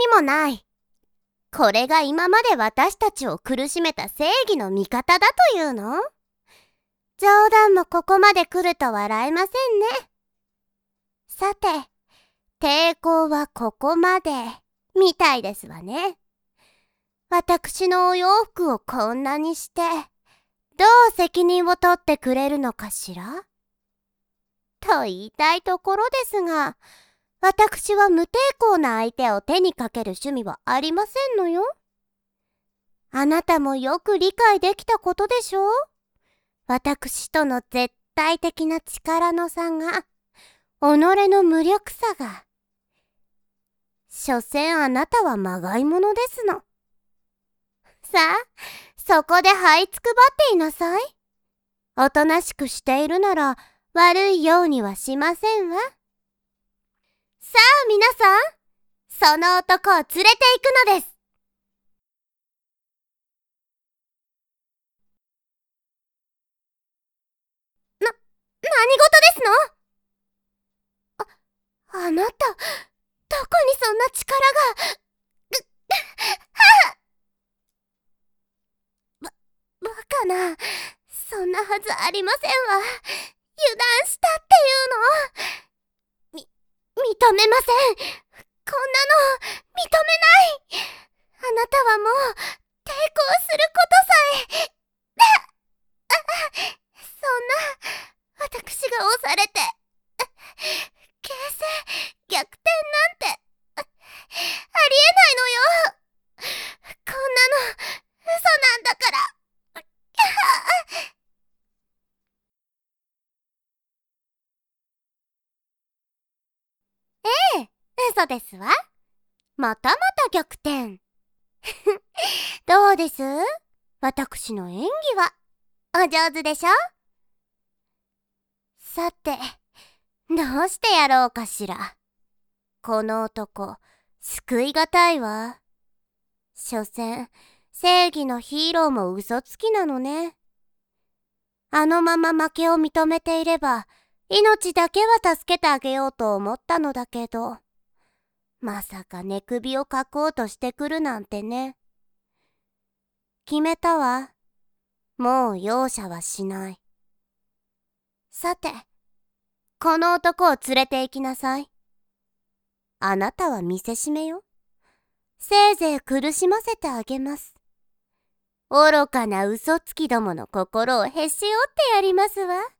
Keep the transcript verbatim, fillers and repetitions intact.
にもない。これが今まで私たちを苦しめた正義の味方だというの？冗談もここまで来ると笑えませんね。さて、抵抗はここまで、みたいですわね。私のお洋服をこんなにして、どう責任を取ってくれるのかしら？と言いたいところですが、私は無抵抗な相手を手にかける趣味はありませんのよ。あなたもよく理解できたことでしょう？私との絶対的な力の差が、己の無力さが。所詮あなたはまがいものですの。さあ、そこで這いつくばっていなさい。おとなしくしているなら悪いようにはしませんわ。さあ皆さん、その男を連れて行くのです。な、何事ですの？あ、あなた、どこにそんな力が。ぐ、はっ！ば、バカな。そんなはずありませんわ。油断したっていうの？み、認めません。こんなの、認めない。あなたはもう、抵抗することさえ。そんな、私が押されて、形勢、逆転なんて、ありえないのよ。こんなの、嘘なんだから。ええ、嘘ですわ。またまた逆転。どうです？私の演技は。お上手でしょ？さて、どうしてやろうかしら。この男、救いがたいわ。所詮、正義のヒーローも嘘つきなのね。あのまま負けを認めていれば、命だけは助けてあげようと思ったのだけど、まさか寝首をかこうとしてくるなんてね。決めたわ。もう容赦はしない。さて、この男を連れて行きなさい。あなたは見せしめよ。せいぜい苦しませてあげます。愚かな嘘つきどもの心をへし折ってやりますわ。